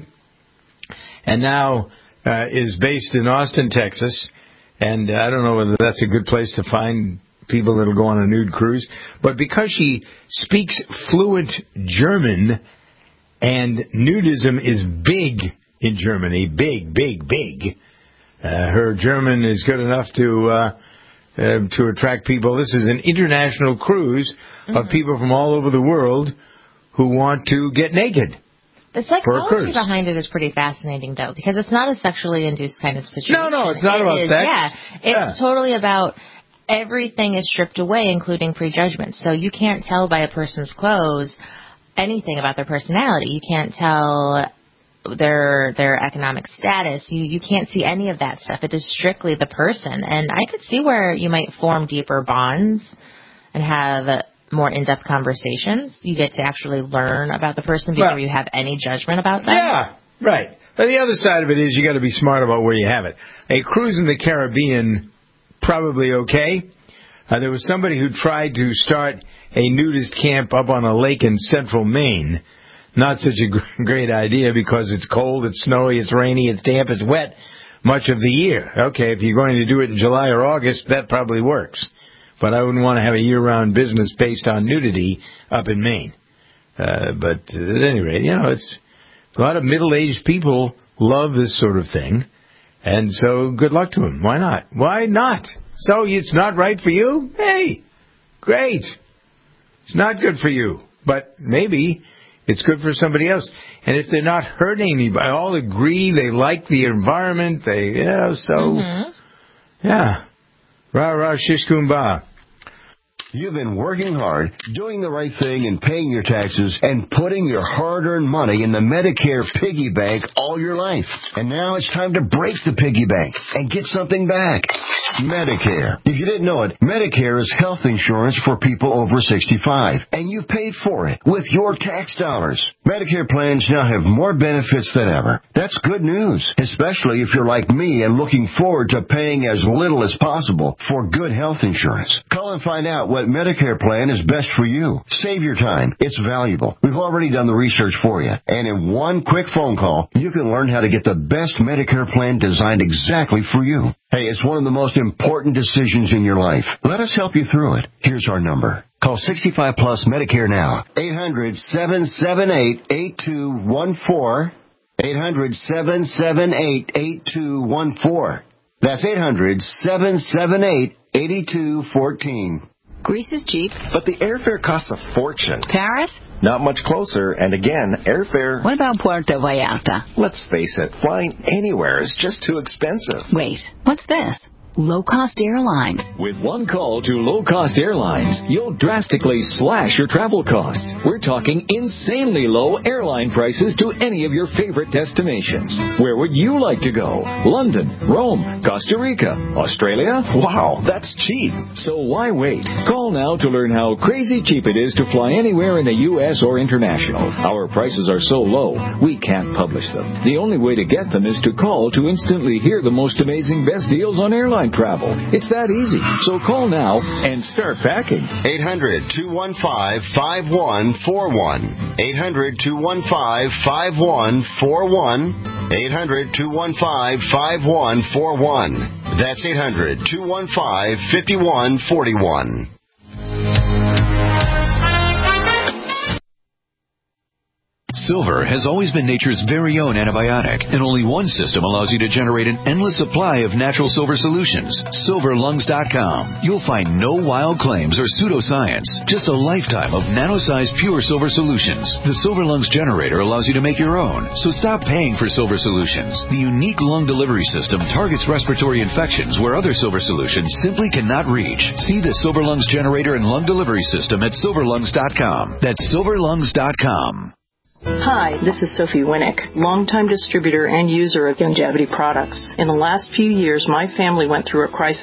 and now uh, is based in Austin, Texas. And uh, I don't know whether that's a good place to find people that'll go on a nude cruise. But because she speaks fluent German, and nudism is big in Germany, big, big, big, uh, her German is good enough to uh, uh, to attract people. This is an international cruise mm-hmm. of people from all over the world who want to get naked. The psychology behind it is pretty fascinating, though, because it's not a sexually induced kind of situation. No, no, it's not it about is, sex. Yeah, it's yeah. totally about everything is stripped away, including prejudgment. So you can't tell by a person's clothes anything about their personality. You can't tell their their economic status. You you can't see any of that stuff. It is strictly the person. And I could see where you might form deeper bonds and have more in-depth conversations. You get to actually learn about the person before well, you have any judgment about them. Yeah, right. But the other side of it is you got to be smart about where you have it. A cruise in the Caribbean, probably okay. Uh, there was somebody who tried to start a nudist camp up on a lake in central Maine. Not such a gr- great idea because it's cold, it's snowy, it's rainy, it's damp, it's wet much of the year. Okay, if you're going to do it in July or August, that probably works. But I wouldn't want to have a year-round business based on nudity up in Maine. Uh, but at any rate, you know, it's a lot of middle-aged people love this sort of thing. And so good luck to them. Why not? Why not? So it's not right for you? Hey, great. It's not good for you. But maybe it's good for somebody else. And if they're not hurting anybody, all agree they like the environment. They, you know, so, mm-hmm. yeah. Rah, rah, shish kumbah. You've been working hard, doing the right thing and paying your taxes and putting your hard-earned money in the Medicare piggy bank all your life. And now it's time to break the piggy bank and get something back. Medicare. If you didn't know it, Medicare is health insurance for people over sixty-five. And you paid for it with your tax dollars. Medicare plans now have more benefits than ever. That's good news, especially if you're like me and looking forward to paying as little as possible for good health insurance. Call and find out what Medicare plan is best for you. Save your time. It's valuable. We've already done the research for you. And in one quick phone call, you can learn how to get the best Medicare plan designed exactly for you. Hey, it's one of the most important decisions in your life. Let us help you through it. Here's our number. Call sixty-five plus Medicare now. eight hundred, seven seven eight, eight two one four. eight hundred, seven seven eight, eight two one four. That's eight hundred, seven seven eight, eight two one four. Greece is cheap. But the airfare costs a fortune. Paris? Not much closer, and again, airfare... What about Puerto Vallarta? Let's face it, flying anywhere is just too expensive. Wait, what's this? Low-cost airlines. With one call to low-cost airlines, you'll drastically slash your travel costs. We're talking insanely low airline prices to any of your favorite destinations. Where would you like to go? London, Rome, Costa Rica, Australia? Wow, that's cheap. So why wait? Call now to learn how crazy cheap it is to fly anywhere in the U S or international. Our prices are so low, we can't publish them. The only way to get them is to call to instantly hear the most amazing best deals on airline travel. It's that easy. So call now and start packing. eight hundred, two one five, five one four one. eight hundred, two one five, five one four one. eight hundred, two one five, five one four one. That's eight hundred, two one five, five one four one. Silver has always been nature's very own antibiotic, and only one system allows you to generate an endless supply of natural silver solutions. silver lungs dot com. You'll find no wild claims or pseudoscience, just a lifetime of nano-sized pure silver solutions. The Silver Lungs generator allows you to make your own, so stop paying for silver solutions. The unique lung delivery system targets respiratory infections where other silver solutions simply cannot reach. See the Silver Lungs generator and lung delivery system at silver lungs dot com. That's silver lungs dot com. Hi, this is Sophie Winnick, longtime distributor and user of Longevity products. In the last few years, my family went through a crisis,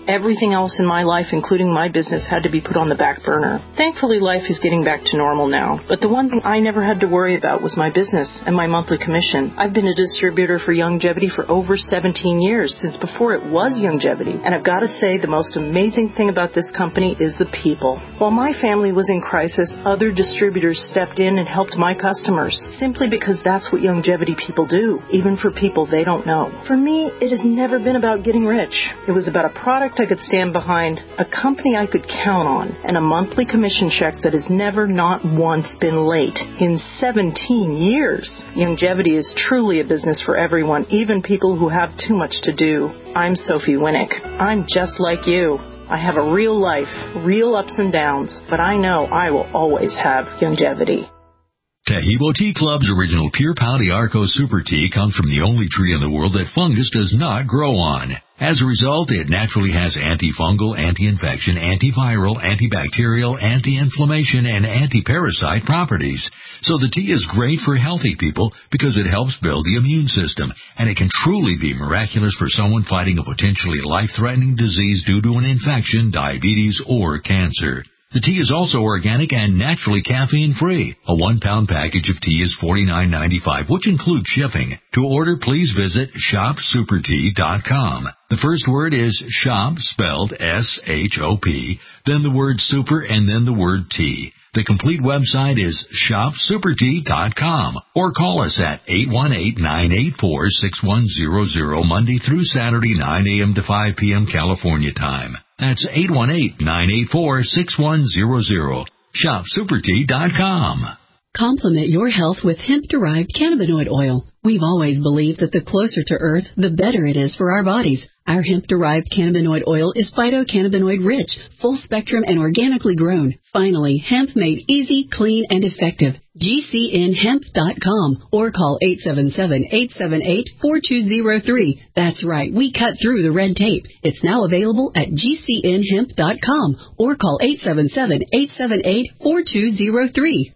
everything else in my life, including my business, had to be put on the back burner. Thankfully, life is getting back to normal now. But the one thing I never had to worry about was my business and my monthly commission. I've been a distributor for Youngevity for over seventeen years, since before it was Youngevity. And I've got to say, the most amazing thing about this company is the people. While my family was in crisis, other distributors stepped in and helped my customers, simply because that's what Youngevity people do, even for people they don't know. For me, it has never been about getting rich. It was about a product I could stand behind, a company I could count on, and a monthly commission check that has never, not once, been late in seventeen years. Youngevity is truly a business for everyone, even people who have too much to do. I'm Sophie Winnick. I'm just like you. I have a real life, real ups and downs, but I know I will always have Youngevity. Tahibo Tea Club's original Pure Pau d'Arco Super Tea comes from the only tree in the world that fungus does not grow on. As a result, it naturally has antifungal, anti-infection, antiviral, antibacterial, anti-inflammation, and anti-parasite properties. So the tea is great for healthy people because it helps build the immune system, and it can truly be miraculous for someone fighting a potentially life-threatening disease due to an infection, diabetes, or cancer. The tea is also organic and naturally caffeine-free. A one-pound package of tea is forty-nine ninety-five, which includes shipping. To order, please visit shop super tea dot com. The first word is shop, spelled S H O P, then the word super, and then the word tea. The complete website is shop super tea dot com, or call us at eight one eight, nine eight four, six one zero zero Monday through Saturday, nine a.m. to five p.m. California time. That's eight one eight, nine eight four, six one zero zero. shop super tea dot com. Complement your health with hemp-derived cannabinoid oil. We've always believed that the closer to Earth, the better it is for our bodies. Our hemp-derived cannabinoid oil is phytocannabinoid-rich, full-spectrum, and organically grown. Finally, hemp made easy, clean, and effective. G C N hemp dot com or call eight seven seven, eight seven eight, four two zero three. That's right, we cut through the red tape. It's now available at G C N hemp dot com or call eight seven seven, eight seven eight, four two zero three.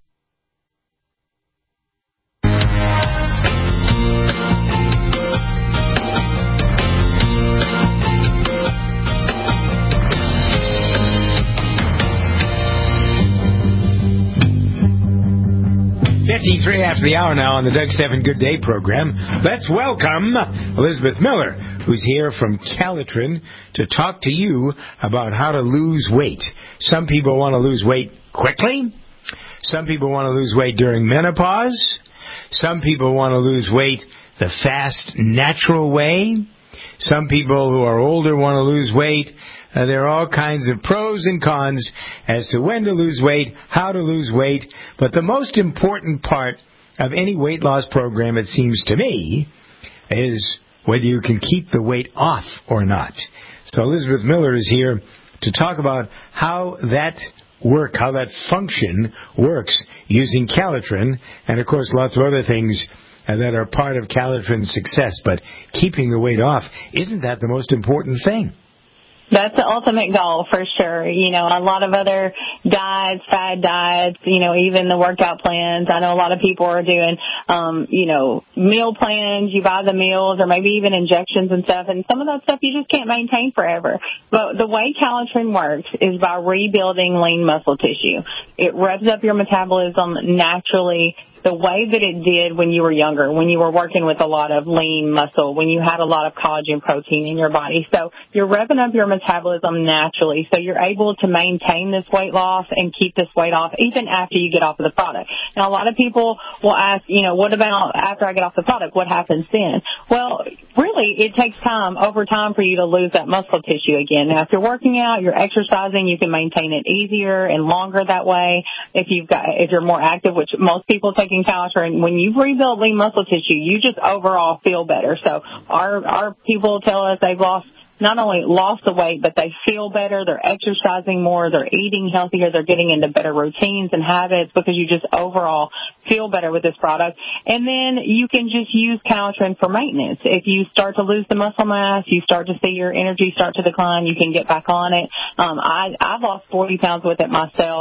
fifty-three after the hour now on the Doug Stephan Good Day program. Let's welcome Elizabeth Miller, who's here from Calitrin to talk to you about how to lose weight. Some people want to lose weight quickly. Some people want to lose weight during menopause. Some people want to lose weight the fast, natural way. Some people who are older want to lose weight. Uh, there are all kinds of pros and cons as to when to lose weight, how to lose weight. But the most important part of any weight loss program, it seems to me, is whether you can keep the weight off or not. So Elizabeth Miller is here to talk about how that work, how that function works using Calitrin, and of course lots of other things uh, that are part of Calitrin's success. But keeping the weight off, isn't that the most important thing? That's the ultimate goal for sure. You know, a lot of other diets, fad diets, you know, even the workout plans. I know a lot of people are doing, um, you know, meal plans. You buy the meals or maybe even injections and stuff. And some of that stuff you just can't maintain forever. But the way Calitrin works is by rebuilding lean muscle tissue. It revs up your metabolism naturally, the way that it did when you were younger, when you were working with a lot of lean muscle, when you had a lot of collagen protein in your body. So you're revving up your metabolism naturally, so you're able to maintain this weight loss and keep this weight off even after you get off of the product. Now, a lot of people will ask, you know, what about after I get off the product? What happens then? Well, really, it takes time, over time, for you to lose that muscle tissue again. Now, if you're working out, you're exercising, you can maintain it easier and longer that way. If you've got, if you're more active, which most people take Calitrin, when you've rebuilt lean muscle tissue, you just overall feel better. So our our people tell us they've lost not only lost the weight, but they feel better, they're exercising more, they're eating healthier, they're getting into better routines and habits because you just overall feel better with this product. And then you can just use Calitrin for maintenance. If you start to lose the muscle mass, you start to see your energy start to decline, you can get back on it. Um, I, I've lost forty pounds with it myself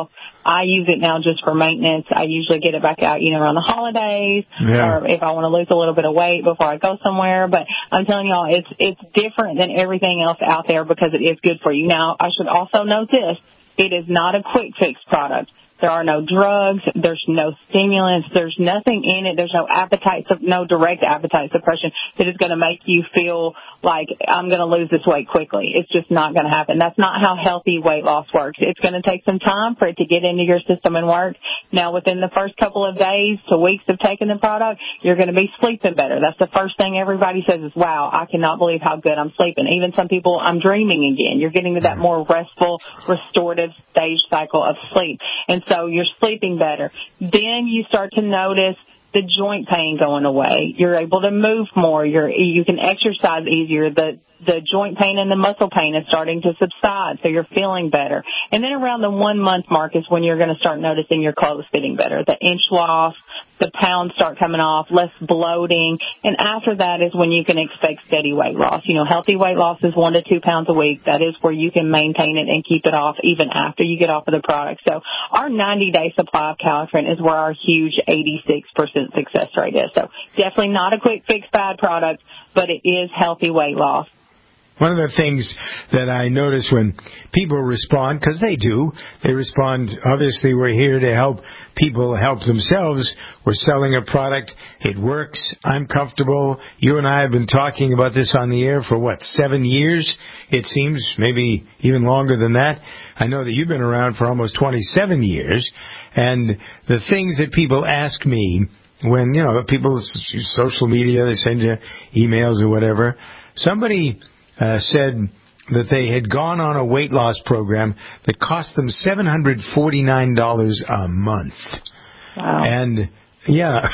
I use it now just for maintenance. I usually get it back out, you know, around the holidays, Yeah. or if I want to lose a little bit of weight before I go somewhere. But I'm telling y'all, it's it's different than everything else out there because it is good for you. Now, I should also note this: it is not a quick fix product. There are no drugs. There's no stimulants. There's nothing in it. There's no appetite, no direct appetite suppression that is going to make you feel like I'm going to lose this weight quickly. It's just not going to happen. That's not how healthy weight loss works. It's going to take some time for it to get into your system and work. Now, within the first couple of days to weeks of taking the product, you're going to be sleeping better. That's the first thing everybody says is, wow, I cannot believe how good I'm sleeping. Even some people, I'm dreaming again. You're getting to that more restful, restorative stage cycle of sleep. And so So you're sleeping better. Then you start to notice the joint pain going away. You're able to move more. You're, you can exercise easier. The, the joint pain and the muscle pain is starting to subside, so you're feeling better. And then around the one month mark is when you're going to start noticing your clothes fitting better. The inch loss, the pounds start coming off, less bloating. And after that is when you can expect steady weight loss. You know, healthy weight loss is one to two pounds a week. That is where you can maintain it and keep it off even after you get off of the product. So our ninety-day supply of Calitrin is where our huge eighty-six percent success rate is. So definitely not a quick fix bad product, but it is healthy weight loss. One of the things that I notice when people respond, because they do, they respond, obviously we're here to help people help themselves. We're selling a product. It works. I'm comfortable. You and I have been talking about this on the air for, what, seven years? It seems, maybe even longer than that. I know that you've been around for almost twenty-seven years. And the things that people ask me when, you know, people use social media, they send you emails or whatever. Somebody Uh, said that they had gone on a weight loss program that cost them seven hundred forty-nine dollars a month. Wow. And, yeah,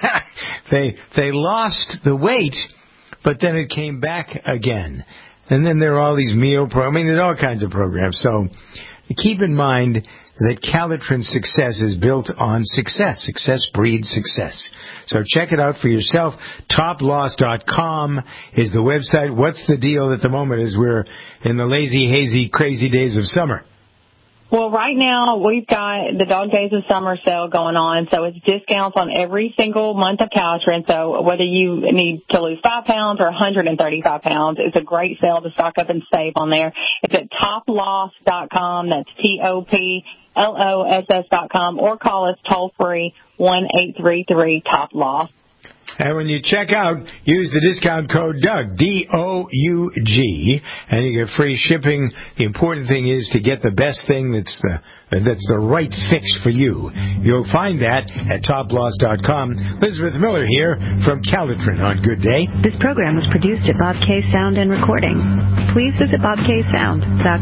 they they lost the weight, but then it came back again. And then there are all these meal programs. I mean, there's all kinds of programs. So keep in mind that Calitrin's success is built on success. Success breeds success. So check it out for yourself. top loss dot com is the website. What's the deal at the moment as we're in the lazy, hazy, crazy days of summer? Well, right now we've got the Dog Days of Summer sale going on, so it's discounts on every single month of Calitrin. So whether you need to lose five pounds or one hundred thirty-five pounds, it's a great sale to stock up and save on there. It's at top loss dot com. That's T O P L O S S dot com, or call us toll free one eight three three top loss. And when you check out, use the discount code Doug, D O U G, and you get free shipping. The important thing is to get the best thing that's the that's the right fix for you. You'll find that at top loss dot com. Elizabeth Miller here from Calitrin on Good Day. This program was produced at Bob K Sound and Recording. Please visit bob k sound dot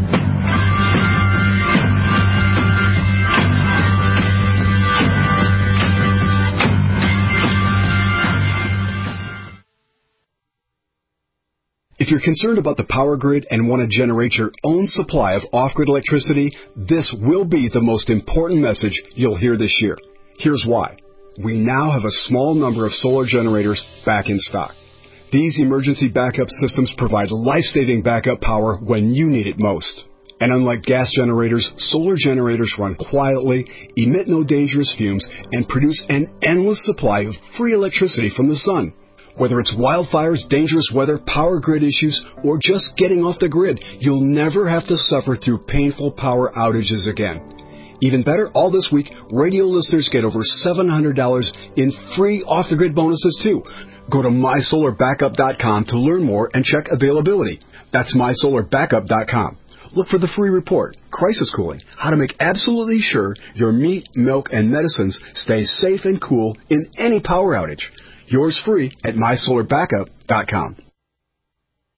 com. If you're concerned about the power grid and want to generate your own supply of off-grid electricity, this will be the most important message you'll hear this year. Here's why. We now have a small number of solar generators back in stock. These emergency backup systems provide life-saving backup power when you need it most. And unlike gas generators, solar generators run quietly, emit no dangerous fumes, and produce an endless supply of free electricity from the sun. Whether it's wildfires, dangerous weather, power grid issues, or just getting off the grid, you'll never have to suffer through painful power outages again. Even better, all this week, radio listeners get over seven hundred dollars in free off-the-grid bonuses, too. Go to my solar backup dot com to learn more and check availability. That's my solar backup dot com. Look for the free report, Crisis Cooling, how to make absolutely sure your meat, milk, and medicines stay safe and cool in any power outage. Yours free at my solar backup dot com.